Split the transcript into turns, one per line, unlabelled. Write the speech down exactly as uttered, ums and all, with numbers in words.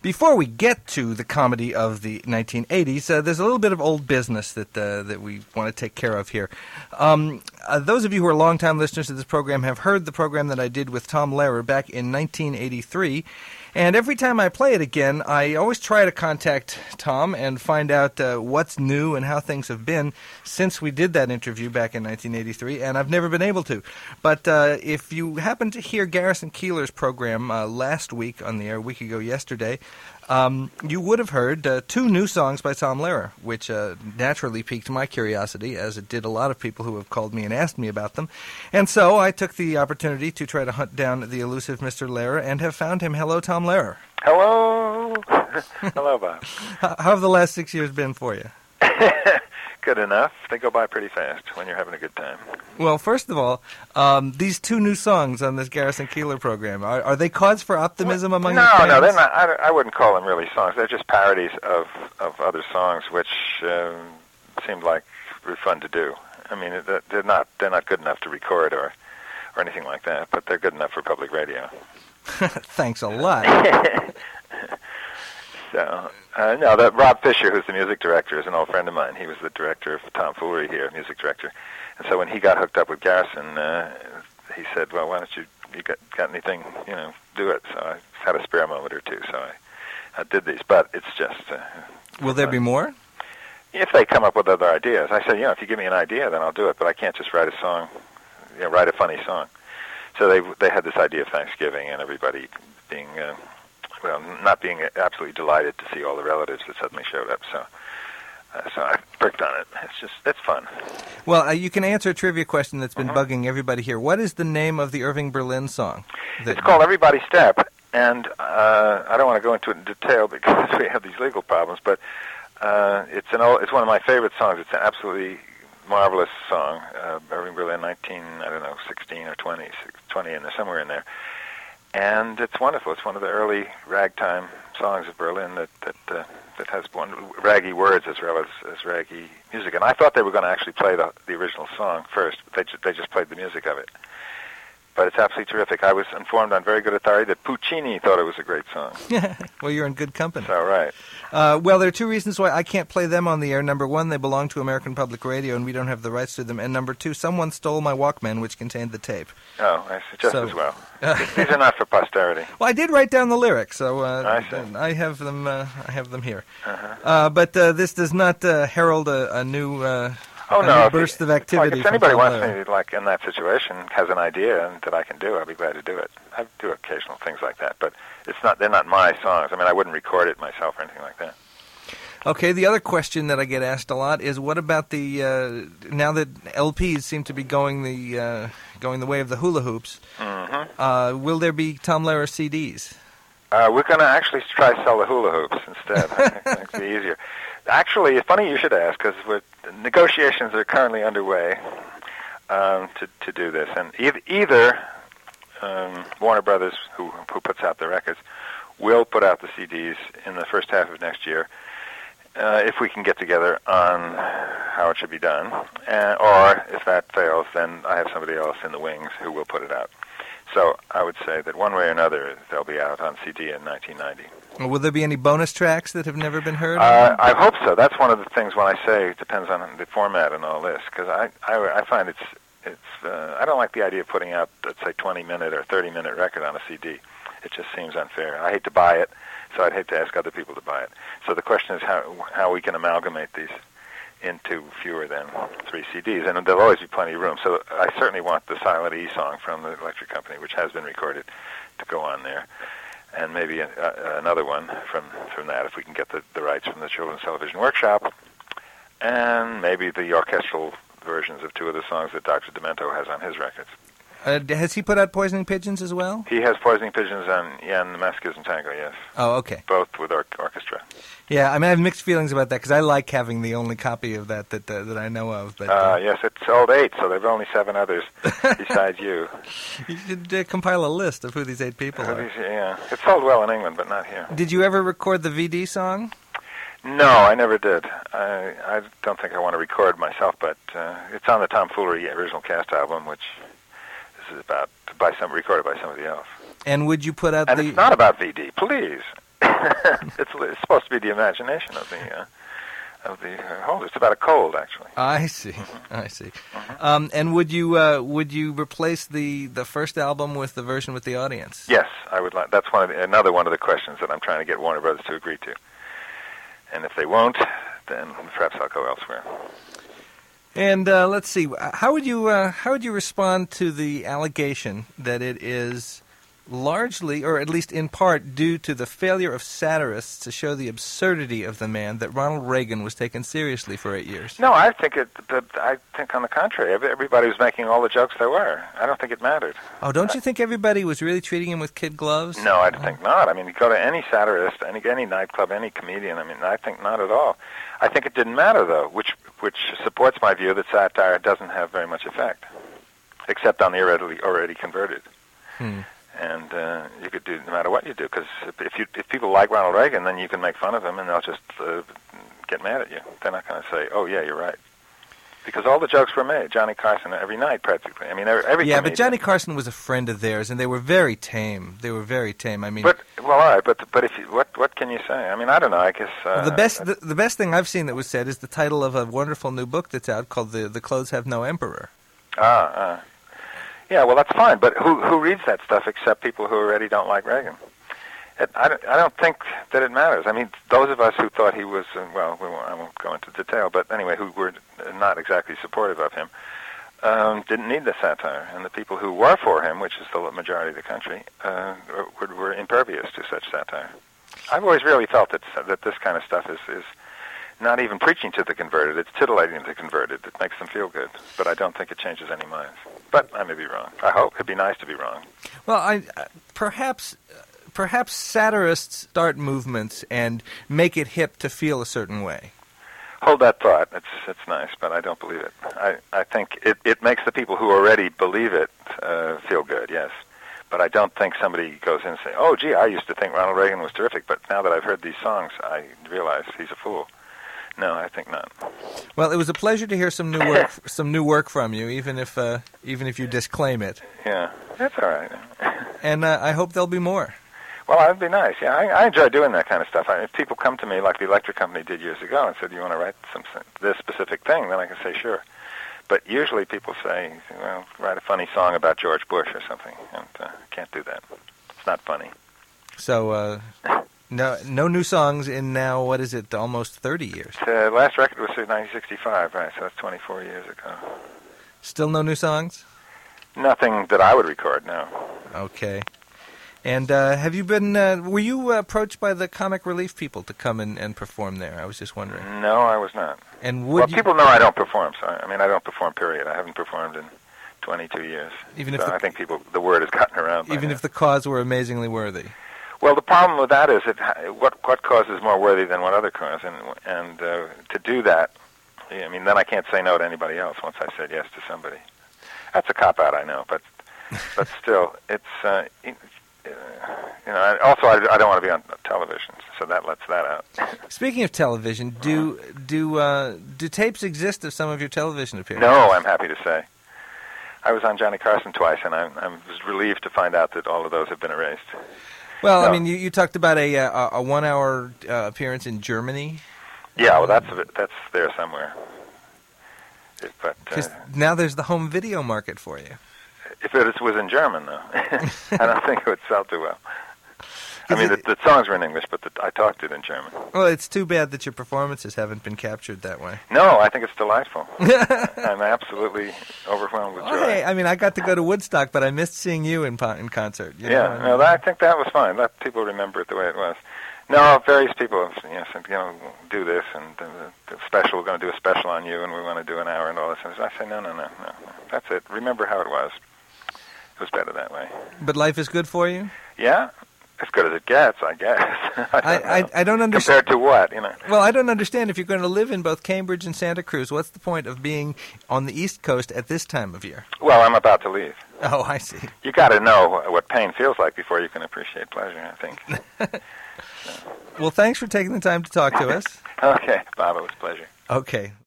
Before we get to the comedy of the nineteen eighties, uh, there's a little bit of old business that uh, that we want to take care of here. Um, uh, those of you who are longtime listeners to this program have heard the program that I did with Tom Lehrer back in nineteen eighty-three. And every time I play it again, I always try to contact Tom and find out uh, what's new and how things have been since we did that interview back in nineteen eighty-three, and I've never been able to. But uh, if you happen to hear Garrison Keillor's program uh, last week on the air, a week ago yesterday, um, you would have heard uh, two new songs by Tom Lehrer, which uh, naturally piqued my curiosity, as it did a lot of people who have called me and asked me about them. And so I took the opportunity to try to hunt down the elusive Mister Lehrer and have found him. Hello, Tom Lehrer.
Hello. Hello, Bob.
How have the last six years been for you?
Good enough. They go by pretty fast when you're having a good time.
Well, first of all, um, these two new songs on this Garrison Keillor program, are, are they cause for optimism
well,
among
no,
your fans?
No, they're not. I, I wouldn't call them really songs. They're just parodies of, of other songs, which um, seemed like were fun to do. I mean, they're not they're not good enough to record or, or anything like that, but they're good enough for public radio.
Thanks a lot.
So, uh, no, that Rob Fisher, who's the music director, is an old friend of mine. He was the director of Tomfoolery here, music director. And so when he got hooked up with Garrison, uh, he said, well, why don't you, you got, got anything, you know, do it. So I had a spare moment or two, so I, I did these. But it's just... Uh,
Will there be more?
If they come up with other ideas. I said, you know, if you give me an idea, then I'll do it, but I can't just write a song, you know, write a funny song. So they they had this idea of Thanksgiving and everybody being... Uh, well, not being absolutely delighted to see all the relatives that suddenly showed up. So uh, so I pricked on it. It's just, it's fun.
Well, uh, you can answer a trivia question that's been
mm-hmm.
bugging everybody here. What is the name of the Irving Berlin song?
It's called Everybody Step, and uh, I don't want to go into it in detail because we have these legal problems, but uh, it's an old, it's one of my favorite songs. It's an absolutely marvelous song. Uh, Irving Berlin, nineteen, I don't know, sixteen or twenty, twenty in there, somewhere in there. And it's wonderful. It's one of the early ragtime songs of Berlin that that uh, that has one, raggy words as well as, as raggy music. And I thought they were going to actually play the the original song first, but they ju- they just played the music of it. But it's absolutely terrific. I was informed on very good authority that Puccini thought it was a great song.
Well, you're in good company.
That's all right.
Uh, well, there are two reasons why I can't play them on the air. Number one, they belong to American Public Radio, and we don't have the rights to them. And number two, someone stole my Walkman, which contained the tape.
Oh, I see. Just
so,
as well. These are not for posterity.
Well, I did write down the lyrics, so uh,
I, see.
I have them. Uh, I have them here.
Uh-huh.
Uh, but uh, this does not uh, herald a, a new. Uh,
Oh
a
no!
new burst
you,
of activity.
Like if anybody wants
Lehrer.
me, like in that situation, has an idea and that I can do, I'll be glad to do it. I do occasional things like that, but it's not. They're not my songs. I mean, I wouldn't record it myself or anything like that.
Okay. The other question that I get asked a lot is, what about the uh, now that L Ps seem to be going the uh, going the way of the hula hoops?
Mm-hmm.
Uh, will there be Tom Lehrer C Ds?
Uh, we're going to actually try to sell the hula hoops instead. I think it'll be easier. Actually, it's funny you should ask, because negotiations are currently underway um, to to do this, and e- either um, Warner Brothers, who who puts out the records, will put out the C Ds in the first half of next year, uh, if we can get together on how it should be done, and, or if that fails, then I have somebody else in the wings who will put it out. So I would say that one way or another, they'll be out on C D in nineteen ninety.
Will there be any bonus tracks that have never been heard?
Uh, I hope so. That's one of the things when I say it depends on the format and all this, because I, I, I find it's it's uh, I don't like the idea of putting out, let's say, twenty minute or thirty minute record on a C D. It just seems unfair. I hate to buy it, so I'd hate to ask other people to buy it. So the question is how how we can amalgamate these into fewer than three C Ds, and there'll always be plenty of room. So I certainly want the Silent E song from the Electric Company, which has been recorded, to go on there, and maybe a, a, another one from, from that if we can get the, the rights from the Children's Television Workshop, and maybe the orchestral versions of two of the songs that Doctor Demento has on his records.
Uh, has he put out Poisoning Pigeons as well?
He has Poisoning Pigeons on, yeah, and the Masochism Tango, yes.
Oh, okay.
Both with or- orchestra.
Yeah, I mean, I have mixed feelings about that, because I like having the only copy of that that, uh, that I know of. But uh,
uh, yes, it's sold eight, so there are only seven others besides you.
You should uh, compile a list of who these eight people
Uh,
are.
these- yeah, it's sold well in England, but not here.
Did you ever record the V D song?
No, I never did. I I don't think I want to record myself, but uh, it's on the Tomfoolery original cast album, which this is about by some recorded by somebody else.
And would you put out
And
the?
it's not about V D, please. it's, it's supposed to be the imagination of the uh, of the uh, holder. It's about a cold, actually.
I see.
Mm-hmm.
I see.
Mm-hmm.
Um, and would you uh, would you replace the, the first album with the version with the audience?
Yes, I would like. That's one of the, another one of the questions that I'm trying to get Warner Brothers to agree to. And if they won't, then perhaps I'll go elsewhere.
And uh, let's see, how would you uh, how would you respond to the allegation that it is largely, or at least in part, due to the failure of satirists to show the absurdity of the man that Ronald Reagan was taken seriously for eight years?
No, I think it. That I think on the contrary, everybody was making all the jokes there were. I don't think it mattered.
Oh, don't you think everybody was really treating him with kid gloves?
No, I think not. I mean, you go to any satirist, any any nightclub, any comedian. I mean, I think not at all. I think it didn't matter though, which which supports my view that satire doesn't have very much effect, except on the already already converted.
Hmm.
And uh, you could do no matter what you do, because if you if people like Ronald Reagan, then you can make fun of him, and they'll just uh, get mad at you. They're not going to say, "Oh yeah, you're right," because all the jokes were made. Johnny Carson every night, practically. I mean, every, every
yeah,
comedian.
but Johnny Carson was a friend of theirs, and they were very tame. They were very tame. I mean,
but well, all right, but but if you, what what can you say? I mean, I don't know. I guess uh,
the best the, the best thing I've seen that was said is the title of a wonderful new book that's out called "The The Clothes Have No Emperor."
Ah. Uh, Yeah, well, that's fine, but who who reads that stuff except people who already don't like Reagan? It, I, don't, I don't think that it matters. I mean, those of us who thought he was, uh, well, we won't, I won't go into detail, but anyway, who were not exactly supportive of him, um, didn't need the satire. And the people who were for him, which is the majority of the country, uh, were, were impervious to such satire. I've always really felt that that this kind of stuff is, is not even preaching to the converted, it's titillating the converted. It makes them feel good, but I don't think it changes any minds. But I may be wrong. I hope. It'd be nice to be wrong.
Well, I uh, perhaps perhaps satirists start movements and make it hip to feel a certain way.
Hold that thought. It's it's nice, but I don't believe it. I, I think it, it makes the people who already believe it uh, feel good, yes. But I don't think somebody goes in and say, oh, gee, I used to think Ronald Reagan was terrific, but now that I've heard these songs, I realize he's a fool. No, I think not.
Well, it was a pleasure to hear some new work, some new work from you, even if uh, even if you disclaim it.
Yeah, that's all right.
And uh, I hope there'll be more.
Well, that'd be nice. Yeah, I, I enjoy doing that kind of stuff. I, if people come to me, like the Electric Company did years ago, and said, "Do you want to write some this specific thing?" then I can say, "Sure." But usually people say, "Well, write a funny song about George Bush or something," and uh, can't do that. It's not funny.
So. Uh... No, no new songs in now, what is it, almost thirty years?
The uh, last record was nineteen sixty-five, right, so that's twenty-four years ago.
Still no new songs?
Nothing that I would record, no.
Okay. And uh, have you been, uh, were you uh, approached by the Comic Relief people to come and, and perform there? I was just wondering.
No, I was not.
And would
well,
you...
people know I don't perform, so I mean, I don't perform, period. I haven't performed in twenty-two years.
Even if
so
the...
I think people, the word has gotten around by
Even
now.
if the cause were amazingly worthy.
Well, the problem with that is that what what cause is more worthy than what other cause, and and uh, to do that, I mean, then I can't say no to anybody else once I said yes to somebody. That's a cop out, I know, but but still, it's uh, you know. Also, I, I don't want to be on television, so that lets that out.
Speaking of television, do do uh, do tapes exist of some of your television appearances?
No, I'm happy to say. I was on Johnny Carson twice, and I, I was relieved to find out that all of those have been erased.
Well,
no.
I mean, you, you talked about a a, a one-hour uh, appearance in Germany.
Yeah, well, that's a bit, that's there somewhere. It, but uh,
now there's the home video market for you.
If it was in German, though, I don't think it would sell too well. I mean,
it,
the, the songs were in English, but the, I talked it in German.
Well, it's too bad that your performances haven't been captured that way.
No, I think it's delightful. I'm absolutely overwhelmed with joy.
Well, hey, I mean, I got to go to Woodstock, but I missed seeing you in in concert. You
yeah,
know?
no, I think that was fine. Let people remember it the way it was. No, various people have you know, said, you know, do this, and the, the special, we're going to do a special on you, and we want to do an hour and all this. And I say, no, no, no, no, no. That's it. Remember how it was. It was better that way.
But life is good for you?
Yeah. As good as it gets, I guess. I, don't
I, I, I don't understand.
Compared to what, you know?
Well, I don't understand. If you're going to live in both Cambridge and Santa Cruz, what's the point of being on the East Coast at this time of year?
Well, I'm about to leave.
Oh, I see.
You got to know what pain feels like before you can appreciate pleasure, I think.
Well, thanks for taking the time to talk to us.
Okay, Bob, it was a pleasure.
Okay.